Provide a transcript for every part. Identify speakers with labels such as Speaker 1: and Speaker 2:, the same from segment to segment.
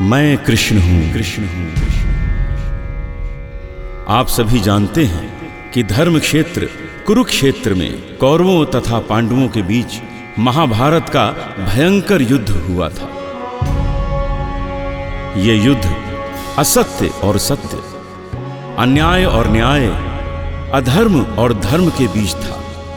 Speaker 1: मैं कृष्ण हूँ। आप सभी जानते हैं कि धर्म क्षेत्र कुरुक्षेत्र में कौरवों तथा पांडवों के बीच महाभारत का भयंकर युद्ध हुआ था। यह युद्ध असत्य और सत्य, अन्याय और न्याय, अधर्म और धर्म के बीच था।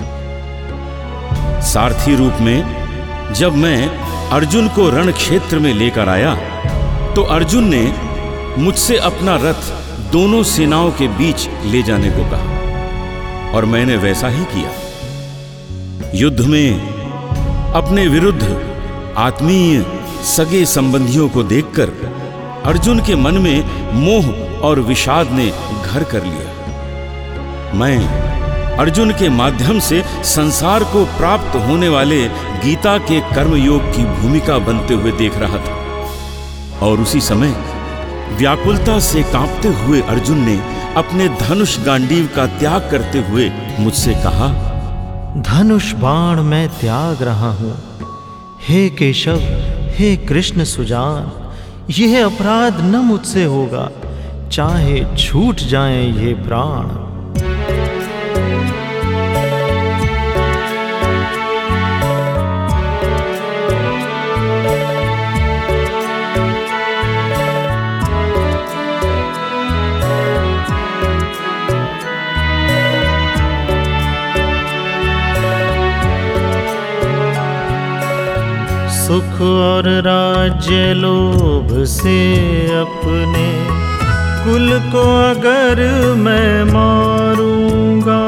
Speaker 1: सारथी रूप में जब मैं अर्जुन को रण क्षेत्र में लेकर आया तो अर्जुन ने मुझसे अपना रथ दोनों सेनाओं के बीच ले जाने को कहा और मैंने वैसा ही किया। युद्ध में अपने विरुद्ध आत्मीय सगे संबंधियों को देखकर अर्जुन के मन में मोह और विषाद ने घर कर लिया। मैं अर्जुन के माध्यम से संसार को प्राप्त होने वाले गीता के कर्मयोग की भूमिका बनते हुए देख रहा था और उसी समय व्याकुलता से कांपते हुए अर्जुन ने अपने धनुष गांडीव का त्याग करते हुए मुझसे कहा,
Speaker 2: धनुष बाण मैं त्याग रहा हूं। हे केशव, हे कृष्ण सुजान, यह अपराध न मुझसे होगा, चाहे छूट जाएं ये प्राण। सुख और राज्य लोभ से अपने कुल को अगर मैं मारूंगा,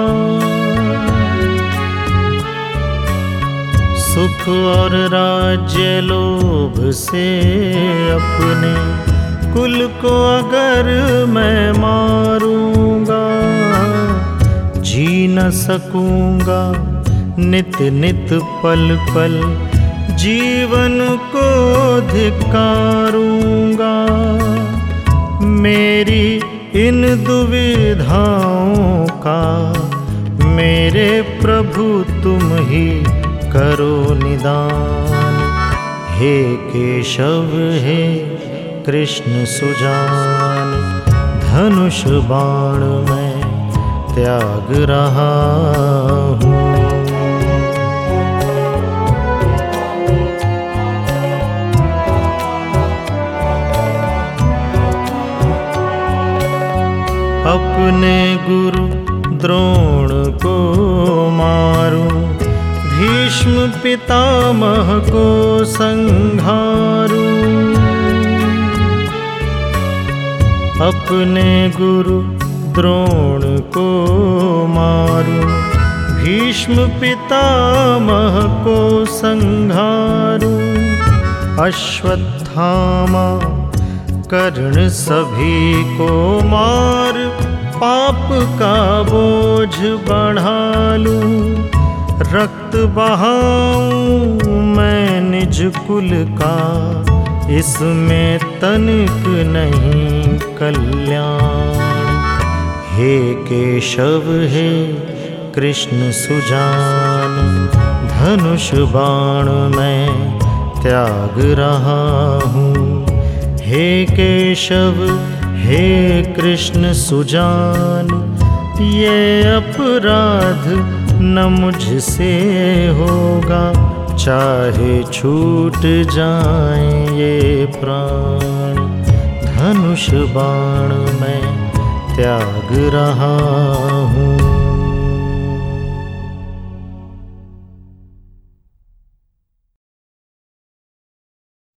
Speaker 2: सुख और राज्य लोभ से अपने कुल को अगर मैं मारूंगा, जी न सकूंगा नित नित पल पल जीवन को धिक्कारूंगा। मेरी इन दुविधाओं का मेरे प्रभु तुम ही करो निदान। हे केशव, हे कृष्ण सुजान, धनुष बाण मैं त्याग रहा हूँ। अपने गुरु द्रोण को मारूं, भीष्म पितामह को संहारूं। अपने गुरु द्रोण को मारूं, भीष्म पितामह को संहारूं। अश्वत्थामा कर्ण सभी को मार पाप का बोझ बढ़ा लूं। रक्त बहाऊं मैं निज कुल का, इसमें तनिक नहीं कल्याण। हे केशव, हे कृष्ण सुजान, धनुष बाण मैं त्याग रहा हूँ। हे केशव, हे कृष्ण सुजान, ये अपराध न मुझसे होगा, चाहे छूट जाएं ये प्राण। धनुष बाण मैं त्याग रहा हूँ।